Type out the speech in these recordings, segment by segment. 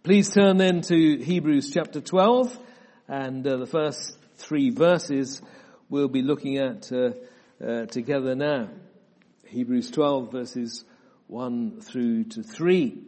Please turn then to Hebrews chapter 12, and the first 3 verses we'll be looking at together now. Hebrews 12 verses 1 through to 3.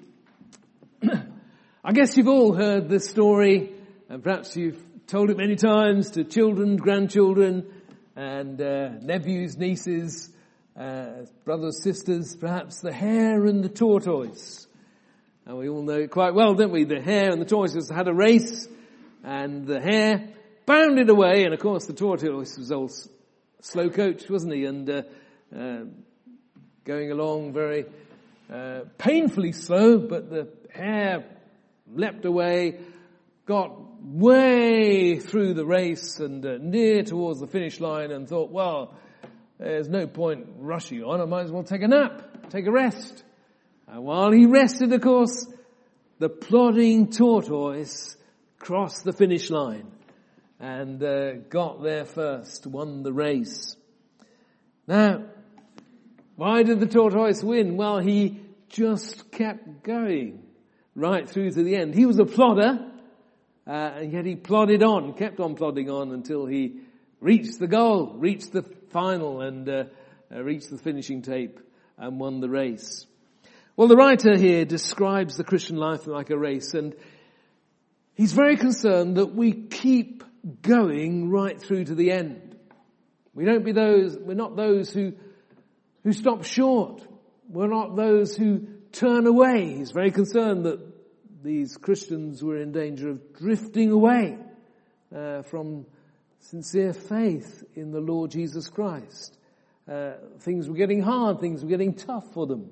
I guess you've all heard this story, and perhaps you've told it many times to children, grandchildren, and nephews, nieces, brothers, sisters, perhaps the hare and the tortoise. And we all know it quite well, don't we? The hare and the tortoise had a race, and the hare bounded away, and of course the tortoise was old slow coach, wasn't he? And going along very painfully slow, but the hare leapt away, got way through the race and near towards the finish line, and thought, well, there's no point rushing on, I might as well take a nap, take a rest. And while he rested, of course, the plodding tortoise crossed the finish line and got there first, won the race. Now, why did the tortoise win? Well, he just kept going right through to the end. He was a plodder, and yet he plodded on, kept on plodding on until he reached the goal, reached the final, and reached the finishing tape and won the race. Well, the writer here describes the Christian life like a race, and he's very concerned that we keep going right through to the end. We're not those who stop short. We're not those who turn away. He's very concerned that these Christians were in danger of drifting away from sincere faith in the Lord Jesus Christ. Things were getting hard, things were getting tough for them.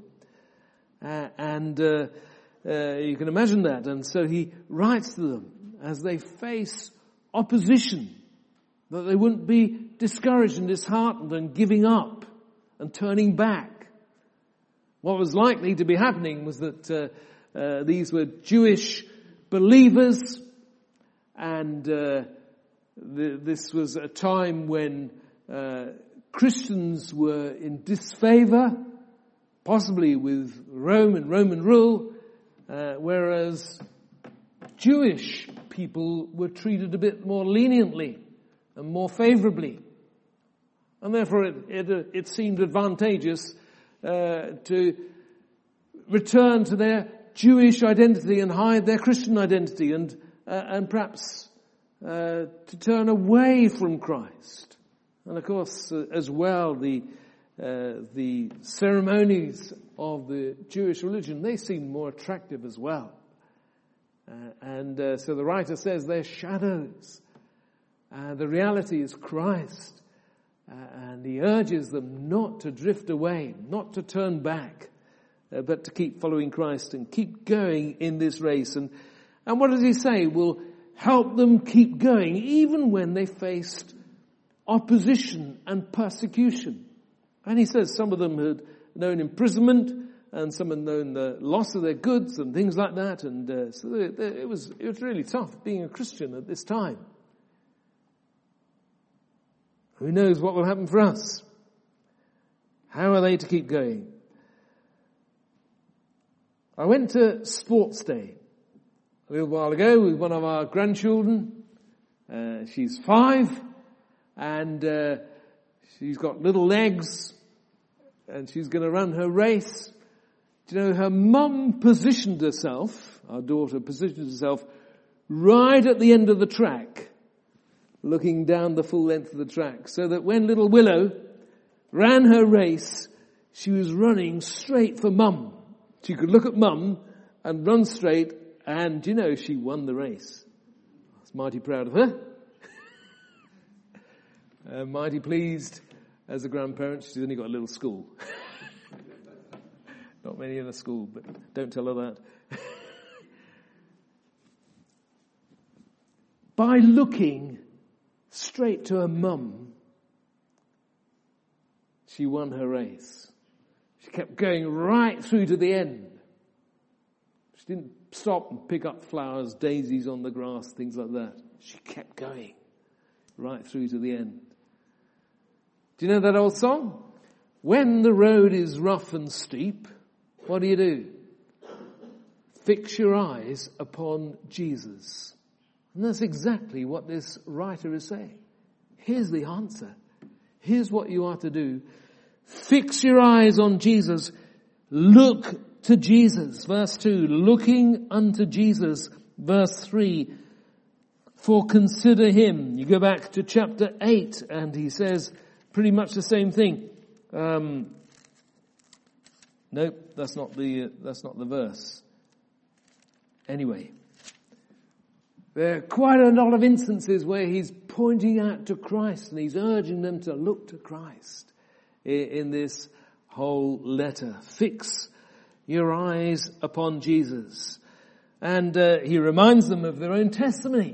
And you can imagine that. And so he writes to them as they face opposition, that they wouldn't be discouraged and disheartened and giving up and turning back. What was likely to be happening was that these were Jewish believers, and this was a time when Christians were in disfavor, possibly with Rome and Roman rule, whereas Jewish people were treated a bit more leniently and more favorably. And therefore it seemed advantageous to return to their Jewish identity and hide their Christian identity, and perhaps to turn away from Christ. And of course, as well, the ceremonies of the Jewish religion, they seem more attractive as well. So the writer says they're shadows. The reality is Christ. And he urges them not to drift away, not to turn back, but to keep following Christ and keep going in this race. And what does he say? Will help them keep going even when they faced opposition and persecution. And he says some of them had known imprisonment, and some had known the loss of their goods and things like that. And so it was really tough being a Christian at this time. Who knows what will happen for us? How are they to keep going? I went to Sports Day a little while ago with one of our grandchildren. She's 5, and she's got little legs, and she's going to run her race. Do you know, her mum positioned herself, our daughter positioned herself, right at the end of the track, looking down the full length of the track, so that when little Willow ran her race, she was running straight for mum. She could look at mum and run straight, and, you know, she won the race. I was mighty proud of her. Mighty pleased as a grandparent. She's only got a little school. Not many in a school, but don't tell her that. By looking straight to her mum, she won her race. She kept going right through to the end. She didn't stop and pick up flowers, daisies on the grass, things like that. She kept going right through to the end. Do you know that old song? When the road is rough and steep, what do? fix your eyes upon Jesus. And that's exactly what this writer is saying. Here's the answer. Here's what you are to do. Fix your eyes on Jesus. Look to Jesus. Verse 2, looking unto Jesus. Verse 3, for consider him. You go back to chapter 8 and he says pretty much the same thing. Nope, that's not the verse. Anyway, there are quite a lot of instances where he's pointing out to Christ and he's urging them to look to Christ in this whole letter. Fix your eyes upon Jesus. And he reminds them of their own testimony.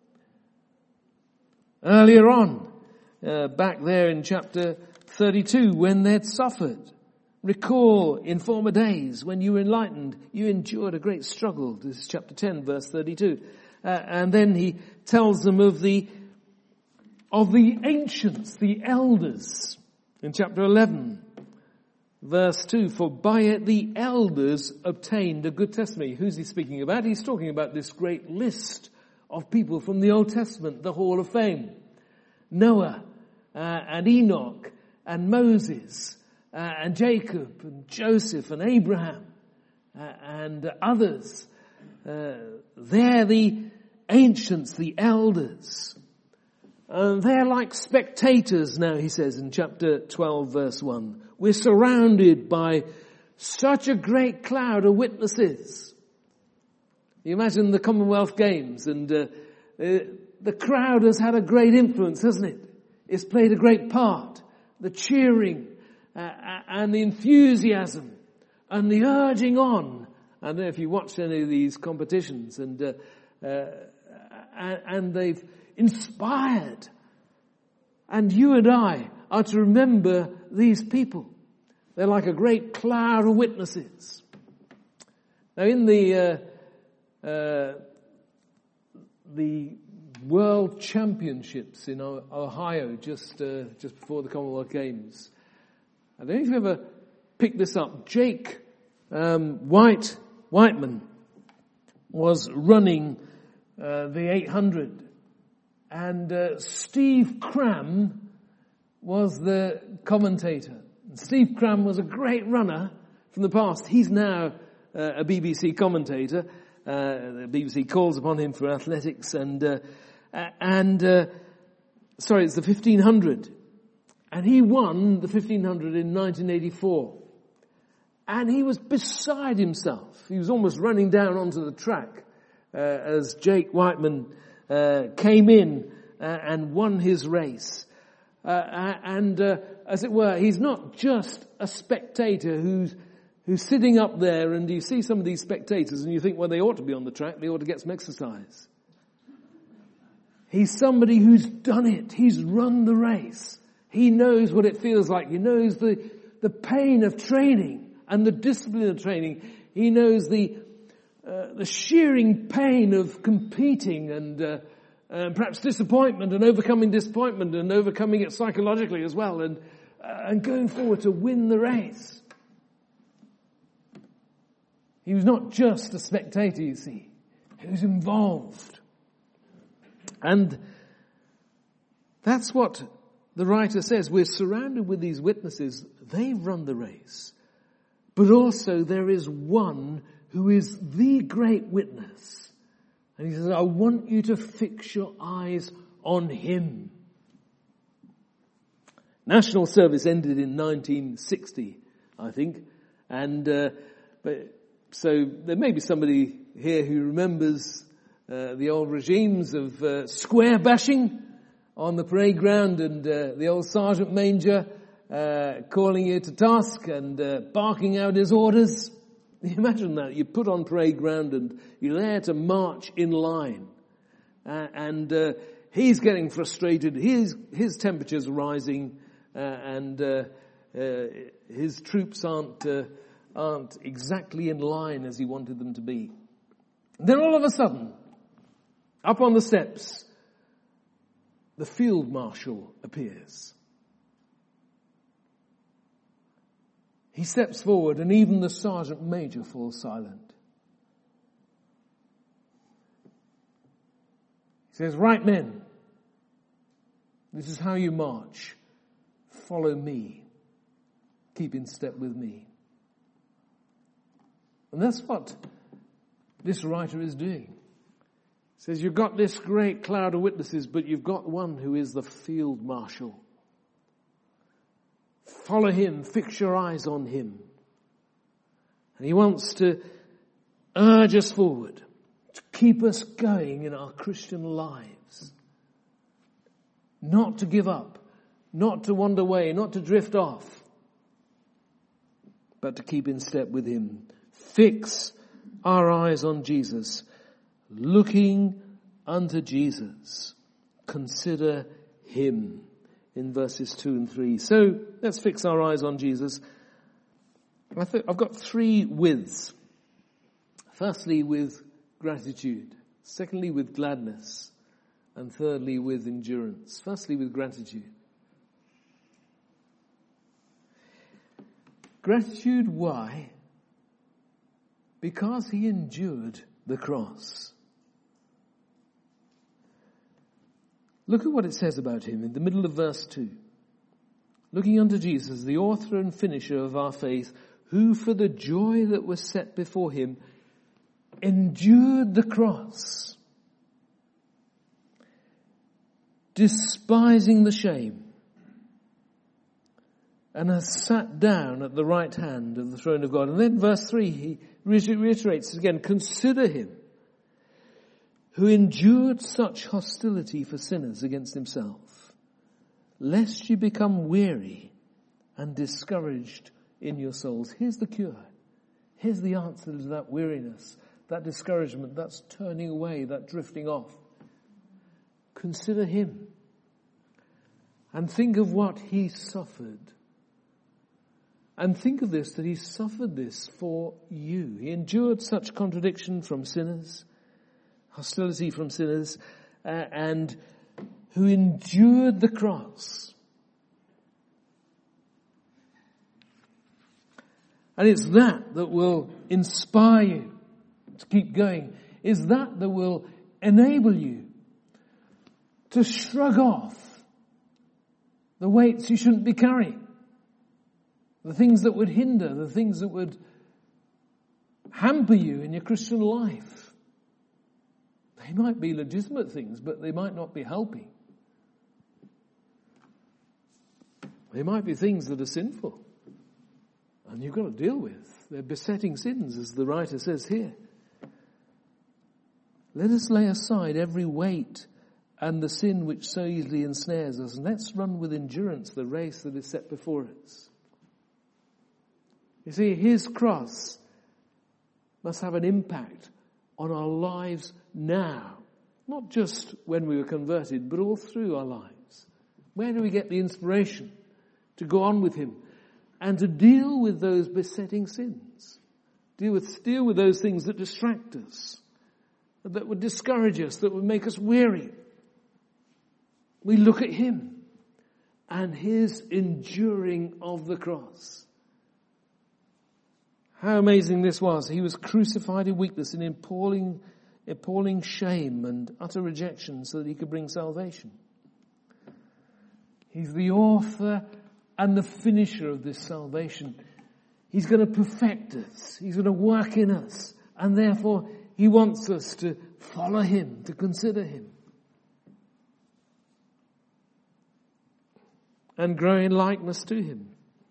Earlier on, back there in chapter 32, when they'd suffered. Recall in former days when you were enlightened, you endured a great struggle. This is chapter 10, verse 32. And then he tells them of the ancients, the elders, in chapter 11, verse 2. For by it the elders obtained a good testimony. Who's he speaking about? He's talking about this great list of people from the Old Testament, the Hall of Fame. Noah and Enoch and Moses and Jacob and Joseph and Abraham and others. They're the ancients, the elders. They're like spectators now, he says in chapter 12, verse 1. We're surrounded by such a great cloud of witnesses. You imagine the Commonwealth Games and the crowd has had a great influence, hasn't it? It's played a great part. The cheering and the enthusiasm and the urging on. I don't know if you watched any of these competitions and they've inspired. And you and I are to remember these people. They're like a great cloud of witnesses. Now in the World Championships in Ohio just before the Commonwealth Games, I don't know if you ever picked this up. Jake Whiteman was running the 800, and Steve Cram was the commentator. Steve Cram was a great runner from the past. He's now a BBC commentator. The BBC calls upon him for athletics sorry, it's the 1500. And he won the 1500 in 1984. And he was beside himself. He was almost running down onto the track as Jake Whiteman came in and won his race. As it were, he's not just a spectator who's sitting up there, and you see some of these spectators and you think, well, they ought to be on the track, they ought to get some exercise. He's somebody who's done it. He's run the race. He knows what it feels like. He knows the pain of training and the discipline of training. He knows the shearing pain of competing and perhaps disappointment and overcoming it psychologically as well and going forward to win the race. He was not just a spectator, you see. He was involved. And that's what the writer says. We're surrounded with these witnesses. They've run the race. But also there is one who is the great witness. And he says, I want you to fix your eyes on him. National service ended in 1960, I think. So there may be somebody here who remembers the old regimes of square bashing on the parade ground and the old sergeant major calling you to task and barking out his orders. You imagine that. You put on parade ground and you're there to march in line. And he's getting frustrated. His temperature's rising and his troops aren't exactly in line as he wanted them to be. Then all of a sudden, up on the steps, the field marshal appears. He steps forward and even the sergeant major falls silent. says, right men, this is how you march. Follow me. Keep in step with me. And that's what this writer is doing. He says, you've got this great cloud of witnesses, but you've got one who is the field marshal. Follow him, fix your eyes on him. And he wants to urge us forward, to keep us going in our Christian lives. Not to give up, not to wander away, not to drift off, but to keep in step with him. Fix our eyes on Jesus, looking unto Jesus. Consider him in verses 2 and 3. So let's fix our eyes on Jesus. I've got three withs. Firstly, with gratitude. Secondly, with gladness. And thirdly, with endurance. Firstly, with gratitude. Gratitude, why? Because he endured the cross. Look at what it says about him in the middle of verse 2. Looking unto Jesus, the author and finisher of our faith, who for the joy that was set before him endured the cross, despising the shame, and has sat down at the right hand of the throne of God. And then verse 3, he reiterates again, consider him who endured such hostility for sinners against himself, lest you become weary and discouraged in your souls. Here's the cure. Here's the answer to that weariness, that discouragement, that's turning away, that drifting off. Consider him and think of what he suffered. And think of this, that he suffered this for you. He endured such contradiction from sinners, hostility from sinners, and who endured the cross. And it's that will inspire you to keep going. It's that will enable you to shrug off the weights you shouldn't be carrying. The things that would hinder, the things that would hamper you in your Christian life. They might be legitimate things, but they might not be helping. They might be things that are sinful. And you've got to deal with. They're besetting sins, as the writer says here. Let us lay aside every weight and the sin which so easily ensnares us, and let's run with endurance the race that is set before us. You see, his cross must have an impact on our lives now. Not just when we were converted, but all through our lives. Where do we get the inspiration to go on with him and to deal with those besetting sins? Deal with those things that distract us, that would discourage us, that would make us weary. We look at him and his enduring of the cross. How amazing this was. He was crucified in weakness, in appalling shame and utter rejection so that he could bring salvation. He's the author and the finisher of this salvation. He's going to perfect us. He's going to work in us. And therefore, he wants us to follow him, to consider him. And grow in likeness to him.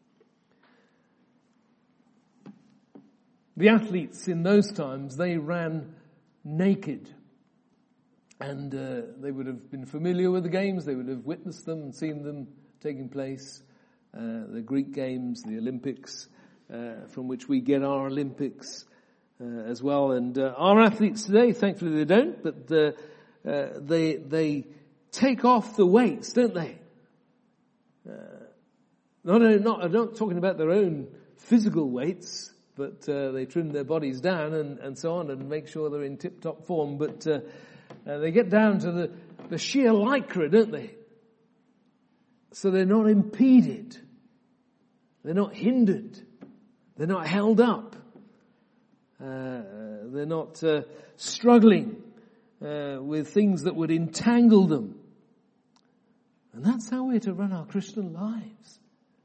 The athletes in those times, they ran naked. And they would have been familiar with the games. They would have witnessed them and seen them taking place. The Greek games, the Olympics, from which we get our Olympics as well. And our athletes today, thankfully they don't, but they take off the weights, don't they? I'm not talking about their own physical weights, but they trim their bodies down and so on and make sure they're in tip-top form. But they get down to the sheer lycra, don't they? So they're not impeded. They're not hindered. They're not held up. They're not struggling with things that would entangle them. And that's how we're to run our Christian lives.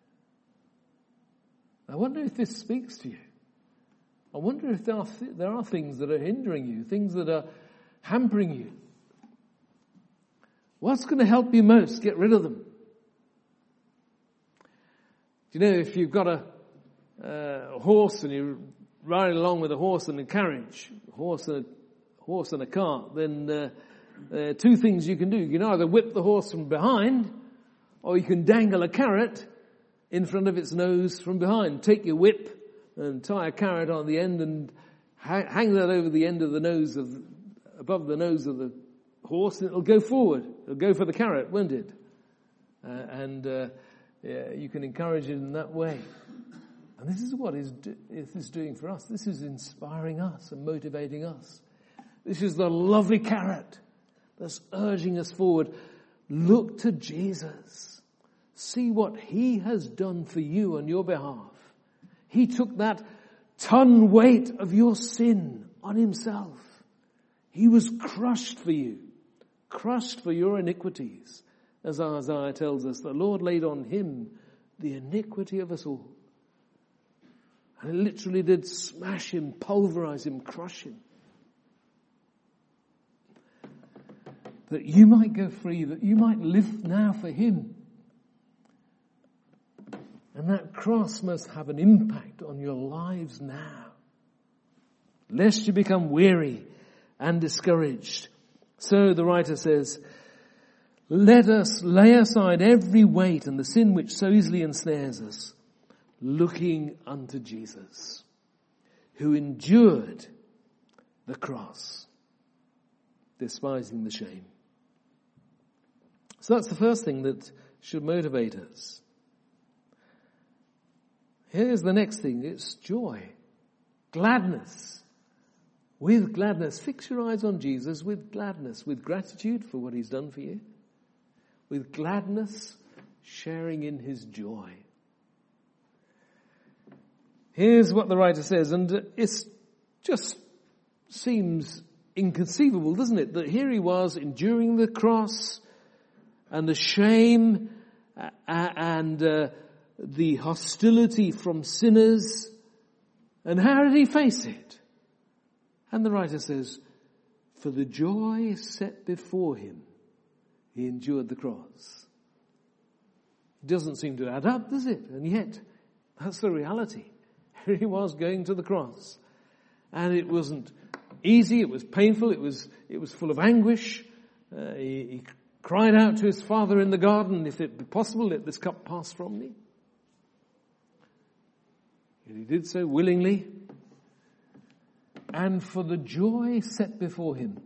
I wonder if this speaks to you. I wonder if there are things that are hindering you, things that are hampering you. What's going to help you most? Get rid of them. You know, if you've got a horse and you're riding along with a horse and a carriage, a horse and a cart, then there are two things you can do. You can either whip the horse from behind, or you can dangle a carrot in front of its nose from behind. Take your whip and tie a carrot on the end and hang that over the end of the nose above the nose of the horse, and it'll go forward. It'll go for the carrot, won't it? You can encourage it in that way. And this is what this is doing for us. This is inspiring us and motivating us. This is the lovely carrot that's urging us forward. Look to Jesus. See what he has done for you on your behalf. He took that ton weight of your sin on himself. He was crushed for you, crushed for your iniquities. As Isaiah tells us, the Lord laid on him the iniquity of us all. And it literally did smash him, pulverize him, crush him. That you might go free, that you might live now for him. And that cross must have an impact on your lives now. Lest you become weary and discouraged. So the writer says, let us lay aside every weight and the sin which so easily ensnares us, looking unto Jesus, who endured the cross, despising the shame. So that's the first thing that should motivate us. Here's the next thing. It's joy. Gladness. With gladness. Fix your eyes on Jesus with gladness. With gratitude for what he's done for you. With gladness, sharing in his joy. Here's what the writer says, and it just seems inconceivable, doesn't it? That here he was enduring the cross and the shame and the hostility from sinners. And how did he face it? And the writer says, for the joy set before him, he endured the cross. It doesn't seem to add up, does it? And yet, that's the reality. Here he was going to the cross. And it wasn't easy, it was painful, it was full of anguish. He cried out to his Father in the garden, if it be possible, let this cup pass from me. And he did so willingly. And for the joy set before him.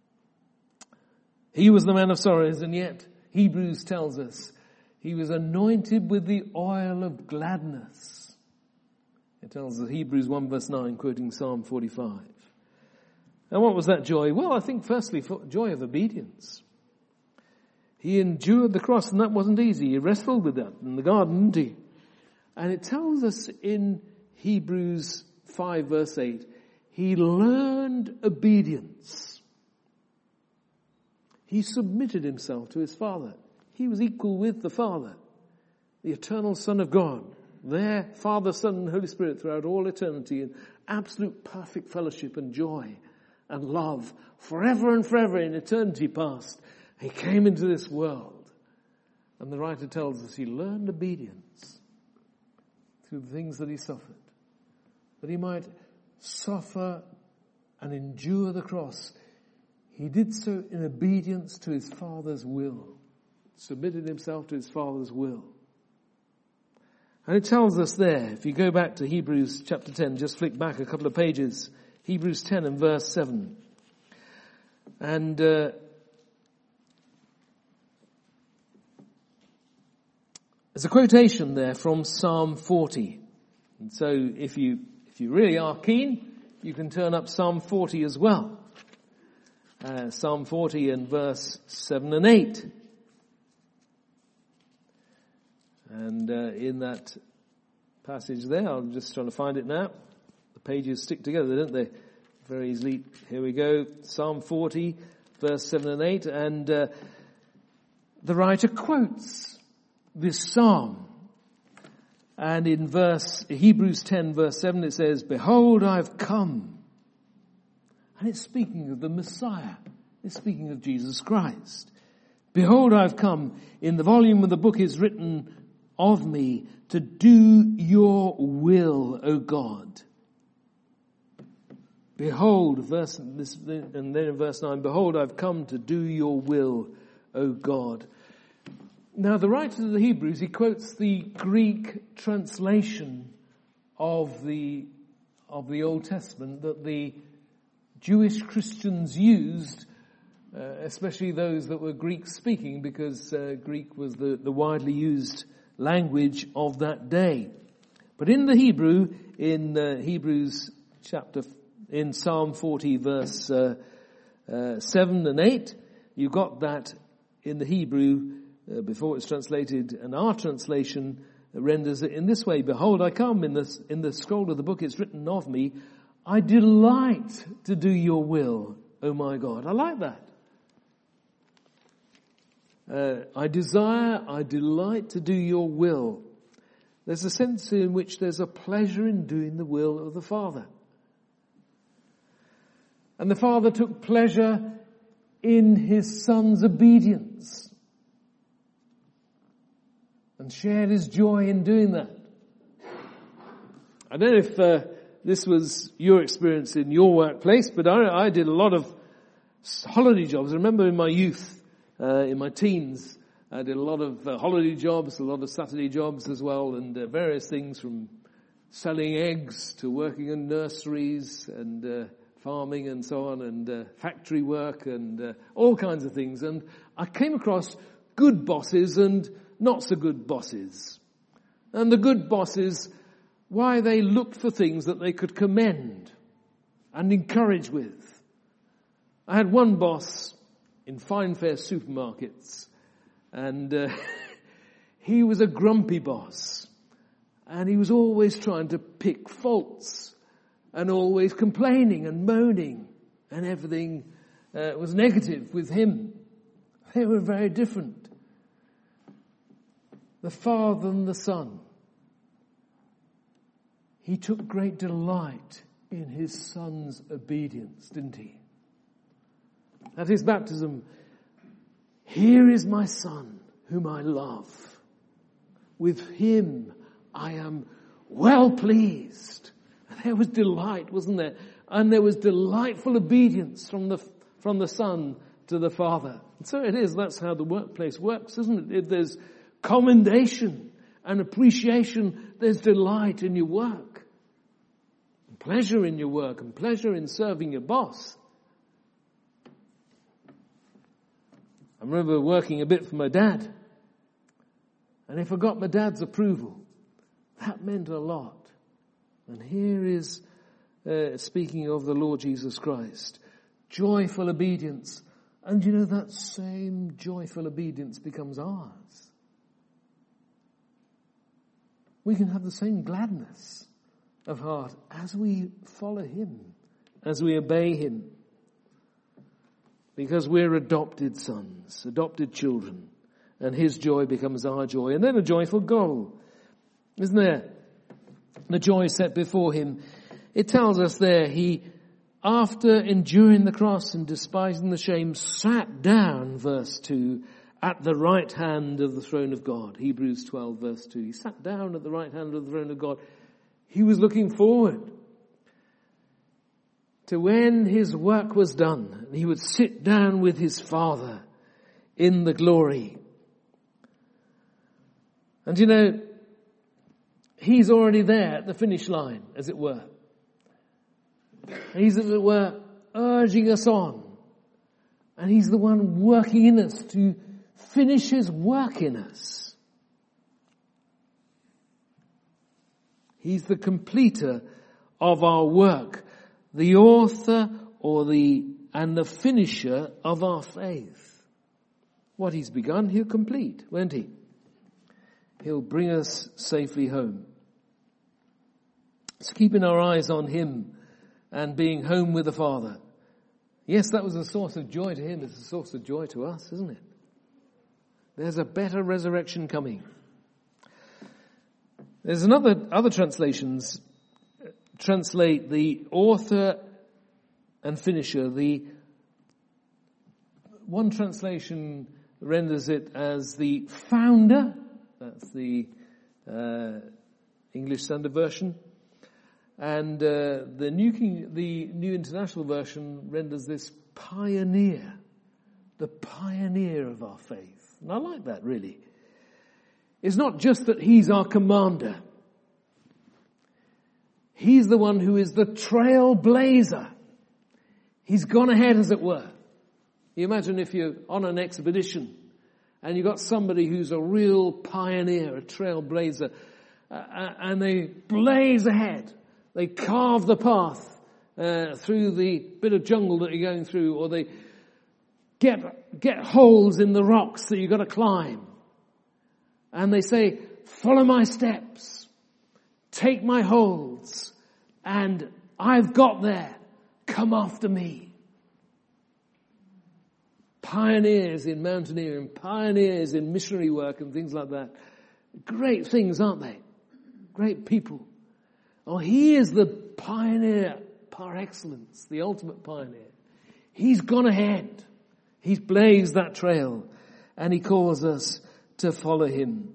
He was the man of sorrows, and yet Hebrews tells us he was anointed with the oil of gladness. It tells us Hebrews 1 verse 9, quoting Psalm 45. And what was that joy? Well, I think firstly, joy of obedience. He endured the cross, and that wasn't easy. He wrestled with that in the garden, didn't he? And it tells us in Hebrews 5 verse 8, he learned obedience. He submitted himself to his Father. He was equal with the Father, the eternal Son of God. There, Father, Son, and Holy Spirit throughout all eternity in absolute perfect fellowship and joy and love forever and forever in eternity past. He came into this world. And the writer tells us he learned obedience through the things that he suffered. That he might suffer and endure the cross. He did so in obedience to his Father's will. Submitted himself to his Father's will. And it tells us there, if you go back to Hebrews chapter 10, just flick back a couple of pages. Hebrews 10 and verse 7. And there's a quotation there from Psalm 40. And so if you really are keen, you can turn up Psalm 40 as well. Psalm 40 and verse 7 and 8. And in that passage there, I'm just trying to find it now. The pages stick together, don't they? Very easily. Here we go. Psalm 40 verse 7 and 8, and the writer quotes this psalm. And in Hebrews 10 verse 7 it says, "Behold, I've come." And it's speaking of the Messiah. It's speaking of Jesus Christ. "Behold, I've come. In the volume of the book is written of me to do your will, O God." Behold, and then in verse 9, "Behold, I've come to do your will, O God." Now, the writer of the Hebrews, he quotes the Greek translation of the Old Testament that the Jewish Christians used, especially those that were Greek-speaking, because Greek was the widely used language of that day. But in the Hebrew, in Hebrews in Psalm 40, verse 7 and 8, you got that in the Hebrew before it's translated, and our translation renders it in this way: "Behold, I come. In the scroll of the book it's written of me, I delight to do your will, O my God." I like that. I delight to do your will. There's a sense in which there's a pleasure in doing the will of the Father. And the Father took pleasure in his Son's obedience and shared his joy in doing that. I don't know if this was your experience in your workplace, but I did a lot of holiday jobs. I remember in my youth, in my teens, I did a lot of holiday jobs, a lot of Saturday jobs as well, and various things from selling eggs to working in nurseries and farming and so on, and factory work and all kinds of things. And I came across good bosses and not so good bosses. And the good bosses, why, they looked for things that they could commend and encourage with. I had one boss in Fine Fair supermarkets, and he was a grumpy boss, and he was always trying to pick faults and always complaining and moaning, and everything was negative with him. They were very different. The Father and the Son. He took great delight in his Son's obedience, didn't he? At his baptism, "Here is my Son, whom I love. With him I am well pleased." There was delight, wasn't there? And there was delightful obedience from the Son to the Father. And so it is. That's how the workplace works, isn't it? If there's commendation and appreciation, there's delight in your work, and pleasure in your work, and pleasure in serving your boss. I remember working a bit for my dad, and if I got my dad's approval, that meant a lot. And here is speaking of the Lord Jesus Christ, joyful obedience, and you know, that same joyful obedience becomes ours. We can have the same gladness of heart as we follow him, as we obey him. Because we're adopted sons, adopted children, and his joy becomes our joy. And then a joyful goal, isn't there? The joy set before him. It tells us there, he, after enduring the cross and despising the shame, sat down, verse 2, at the right hand of the throne of God. Hebrews 12, verse 2. He sat down at the right hand of the throne of God. He was looking forward to when his work was done, and he would sit down with his Father in the glory. And you know, he's already there at the finish line, as it were. He's, as it were, urging us on. And he's the one working in us to finish his work in us. He's the completer of our work, the author and the finisher of our faith. What he's begun, he'll complete, won't he? He'll bring us safely home. So keeping our eyes on him and being home with the Father. Yes, that was a source of joy to him. It's a source of joy to us, isn't it? There's a better resurrection coming. There's other translations translate the author and finisher. The one translation renders it as the founder. That's the English Standard Version. And the New International Version renders this pioneer, the pioneer of our faith. And I like that, really. It's not just that he's our commander. He's the one who is the trailblazer. He's gone ahead, as it were. You imagine if you're on an expedition and you've got somebody who's a real pioneer, a trailblazer, and they blaze ahead. They carve the path through the bit of jungle that you're going through, or they get holes in the rocks that you've got to climb. And they say, follow my steps, take my holds, and I've got there. Come after me. Pioneers in mountaineering, pioneers in missionary work and things like that. Great things, aren't they? Great people. Oh, he is the pioneer par excellence, the ultimate pioneer. He's gone ahead. He's blazed that trail, and he calls us to follow him.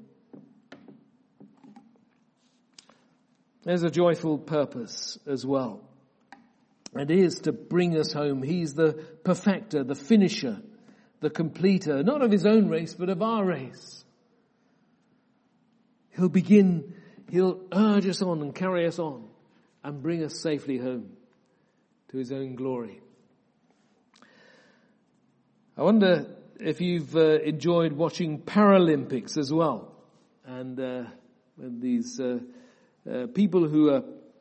There's a joyful purpose as well. It is to bring us home. He's the perfecter, the finisher, the completer, not of his own race, but of our race. He'll urge us on and carry us on and bring us safely home to his own glory. I wonder if you've enjoyed watching Paralympics as well. And these people who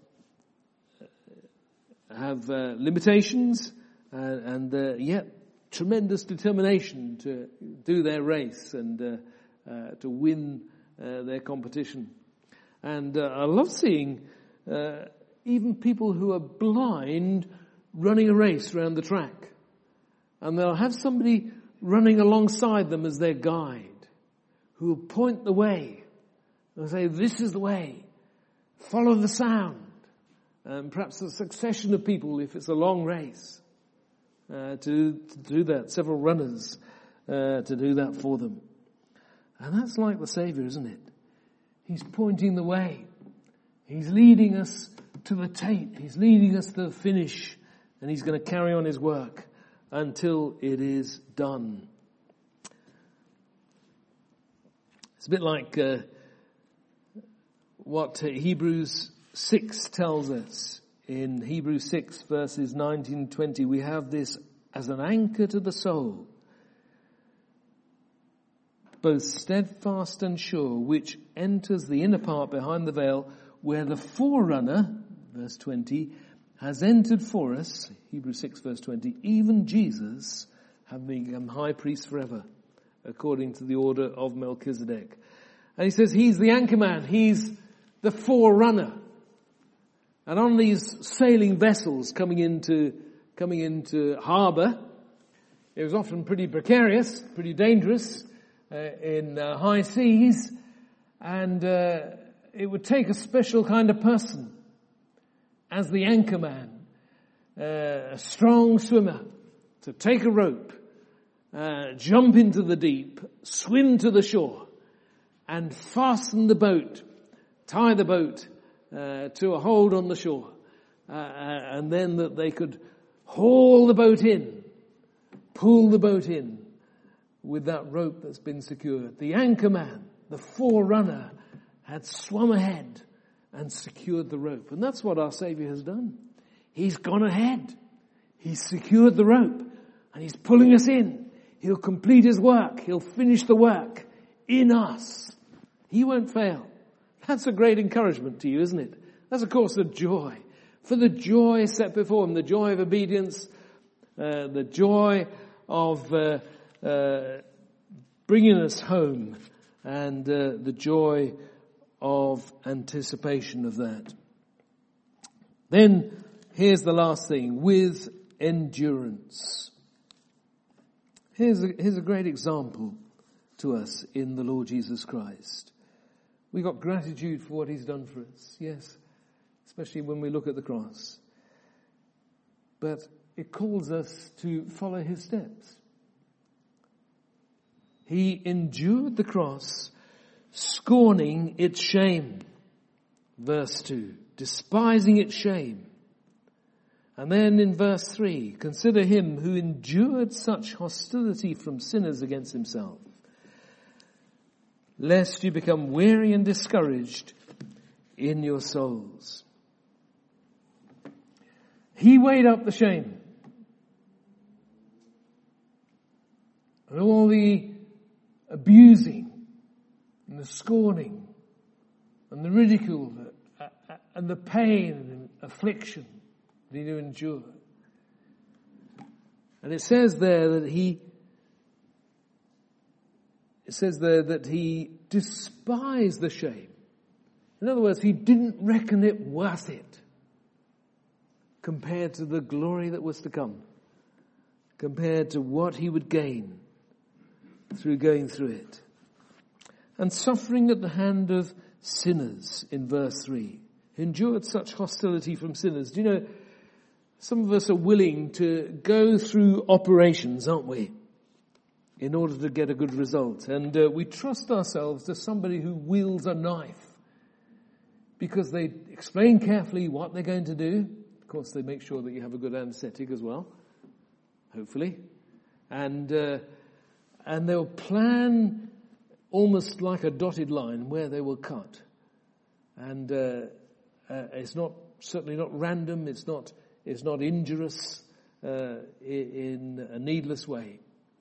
have limitations and yet tremendous determination to do their race and to win their competition. And I love seeing even people who are blind running a race around the track. And they'll have somebody running alongside them as their guide who will point the way. They'll say, this is the way. Follow the sound. And perhaps a succession of people, if it's a long race, to do that. Several runners to do that for them. And that's like the Saviour, isn't it? He's pointing the way. He's leading us to the tape. He's leading us to the finish. And he's going to carry on his work until it is done. It's a bit like what Hebrews 6 tells us. In Hebrews 6 verses 19 and 20, we have this as an anchor to the soul, both steadfast and sure, which enters the inner part behind the veil, where the forerunner, verse 20, has entered for us, Hebrews 6 verse 20, even Jesus, having become high priest forever, according to the order of Melchizedek. And he says he's the anchorman, he's the forerunner. And on these sailing vessels coming into harbour, it was often pretty precarious, pretty dangerous in high seas, and it would take a special kind of person as the anchorman, a strong swimmer, to take a rope, jump into the deep, swim to the shore, and fasten the boat, tie the boat to a hold on the shore, and then that they could haul the boat in, pull the boat in with that rope that's been secured. The anchorman, the forerunner, had swum ahead and secured the rope. And that's what our Saviour has done. He's gone ahead. He's secured the rope and he's pulling us in. He'll complete his work. He'll finish the work in us. He won't fail. That's a great encouragement to you, isn't it? That's, of course, the joy. For the joy set before him, the joy of obedience, the joy of bringing us home, and the joy of anticipation of that. Then, here's the last thing, with endurance. Here's a great example to us in the Lord Jesus Christ. We got gratitude for what he's done for us, yes, especially when we look at the cross. But it calls us to follow his steps. He endured the cross, scorning its shame. Verse 2, despising its shame. And then in verse 3, consider him who endured such hostility from sinners against himself, lest you become weary and discouraged in your souls. He weighed up the shame and all the abusing and the scorning and the ridicule and the pain and affliction that he endured. And it says there that he despised the shame. In other words, he didn't reckon it worth it compared to the glory that was to come, compared to what he would gain through going through it. And suffering at the hand of sinners in verse 3. He endured such hostility from sinners. Do you know, some of us are willing to go through operations, aren't we, in order to get a good result. And we trust ourselves to somebody who wields a knife because they explain carefully what they're going to do. Of course, they make sure that you have a good anesthetic as well, hopefully. And they'll plan almost like a dotted line where they will cut. And it's certainly not random. It's not injurious in a needless way.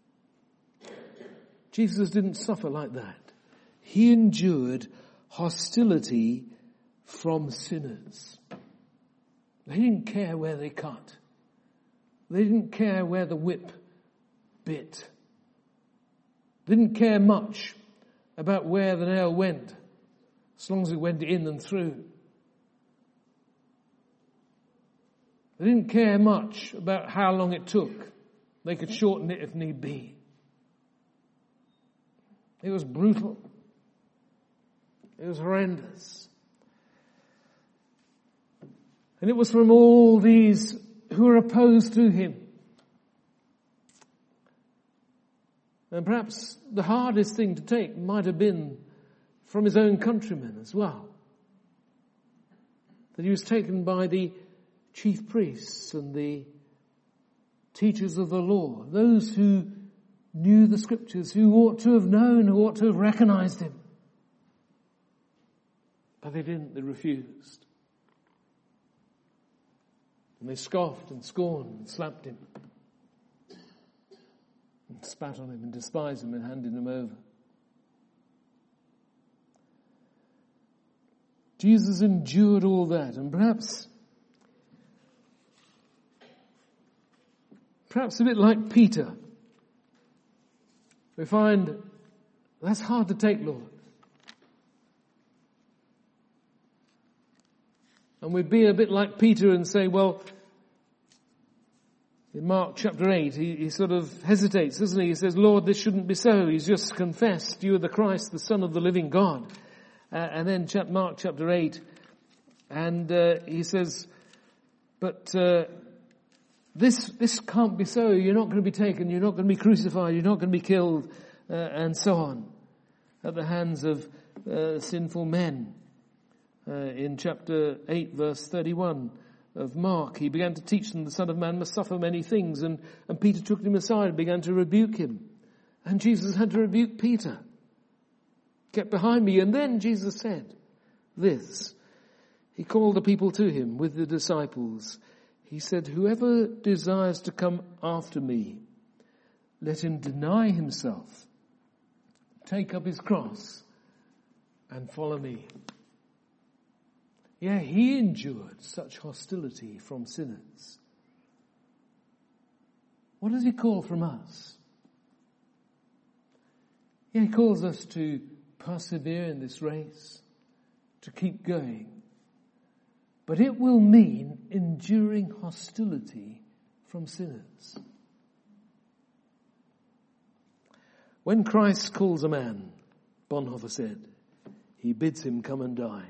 Jesus didn't suffer like that. He endured hostility from sinners. They didn't care where they cut. They didn't care where the whip bit. They didn't care much about where the nail went, as long as it went in and through. They didn't care much about how long it took. They could shorten it if need be. It was brutal. It was horrendous. And it was from all these who were opposed to him. And perhaps the hardest thing to take might have been from his own countrymen as well. That he was taken by the chief priests and the teachers of the law, those who knew the scriptures, who ought to have known, who ought to have recognized him. But they didn't, they refused. And they scoffed and scorned and slapped him, and spat on him and despised him and handed him over. Jesus endured all that, and perhaps a bit like Peter, we find that's hard to take, Lord. And we'd be a bit like Peter and say, well, in Mark chapter 8, he sort of hesitates, doesn't he? He says, Lord, this shouldn't be so. He's just confessed you are the Christ, the Son of the living God. And then Mark chapter 8, and he says, but this can't be so. You're not going to be taken. You're not going to be crucified. You're not going to be killed, and so on, at the hands of sinful men. In chapter 8, verse 31 of Mark, he began to teach them the Son of Man must suffer many things, and Peter took him aside and began to rebuke him. And Jesus had to rebuke Peter. Get behind me. And then Jesus said this. He called the people to him with the disciples. He said, whoever desires to come after me, let him deny himself, take up his cross, and follow me. Yeah, he endured such hostility from sinners. What does he call from us? Yeah, he calls us to persevere in this race, to keep going. But it will mean enduring hostility from sinners. When Christ calls a man, Bonhoeffer said, he bids him come and die.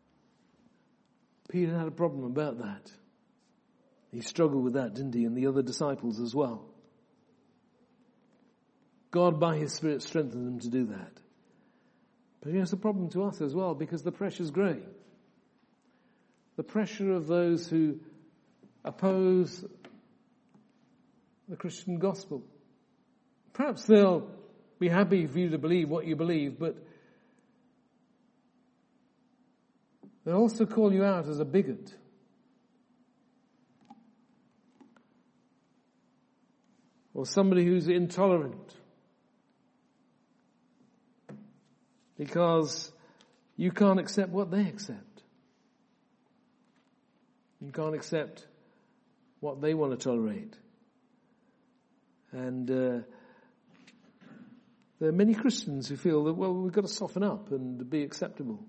Peter had a problem about that. He struggled with that, didn't he? And the other disciples as well. God, by His Spirit, strengthened them to do that. But it's a problem to us as well, because the pressure's growing. The pressure of those who oppose the Christian gospel. Perhaps they'll be happy for you to believe what you believe, but they'll also call you out as a bigot. Or somebody who's intolerant. Because you can't accept what they accept. You can't accept what they want to tolerate. And there are many Christians who feel that, well, we've got to soften up and be acceptable.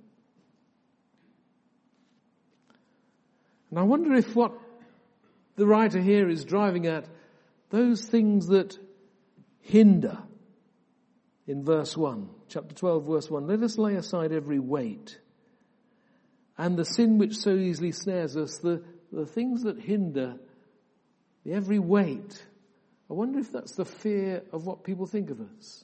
And I wonder if what the writer here is driving at, those things that hinder, in verse 1, chapter 12, verse 1, let us lay aside every weight and the sin which so easily snares us, the things that hinder, the every weight. I wonder if that's the fear of what people think of us.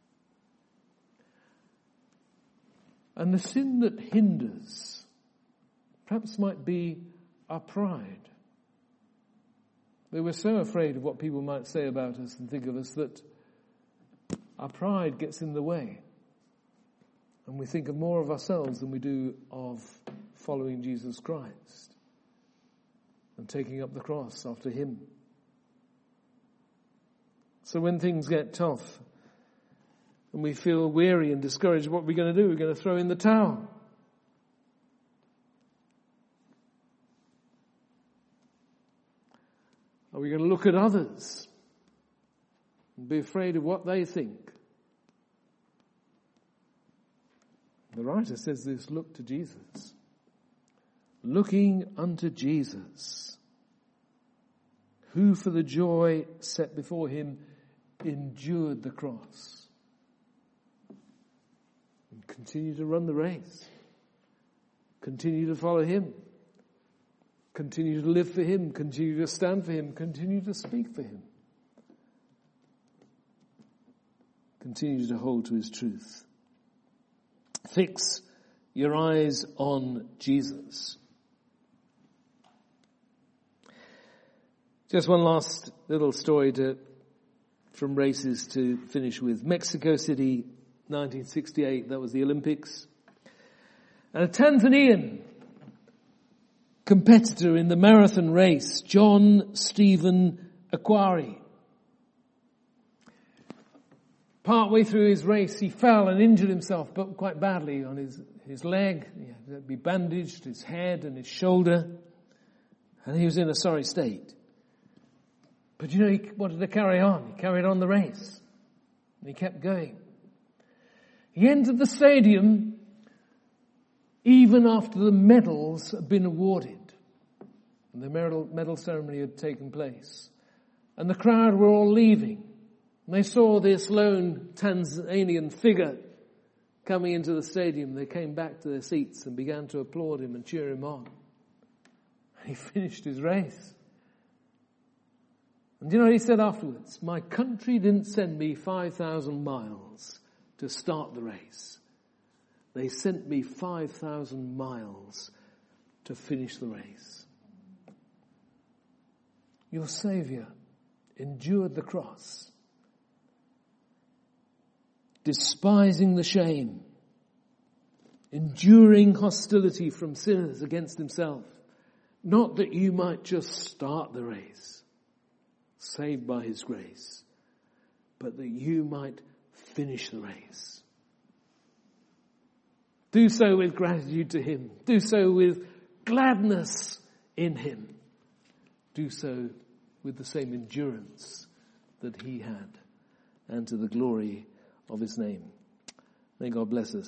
And the sin that hinders perhaps might be our pride. That we're so afraid of what people might say about us and think of us that our pride gets in the way. And we think of more of ourselves than we do of following Jesus Christ and taking up the cross after Him. So when things get tough and we feel weary and discouraged, what are we going to do? We're going to throw in the towel. Are we going to look at others and be afraid of what they think? The writer says this, look to Jesus. Looking unto Jesus, who for the joy set before Him endured the cross. And continue to run the race. Continue to follow Him. Continue to live for Him. Continue to stand for Him. Continue to speak for Him. Continue to hold to His truth. Fix your eyes on Jesus. Just one last little story from races to finish with. Mexico City, 1968, that was the Olympics. And a Tanzanian competitor in the marathon race, John Stephen Akwari. Partway through his race, he fell and injured himself, but quite badly on his leg. He had to be bandaged, his head and his shoulder. And he was in a sorry state. But you know, he wanted to carry on. He carried on the race. And he kept going. He entered the stadium even after the medals had been awarded. And the medal ceremony had taken place. And the crowd were all leaving. And they saw this lone Tanzanian figure coming into the stadium. They came back to their seats and began to applaud him and cheer him on. And he finished his race. And do you know what he said afterwards? My country didn't send me 5,000 miles to start the race. They sent me 5,000 miles to finish the race. Your Saviour endured the cross, despising the shame, enduring hostility from sinners against Himself, not that you might just start the race, saved by His grace, but that you might finish the race. Do so with gratitude to Him. Do so with gladness in Him. Do so with the same endurance that He had, and to the glory of His name. May God bless us.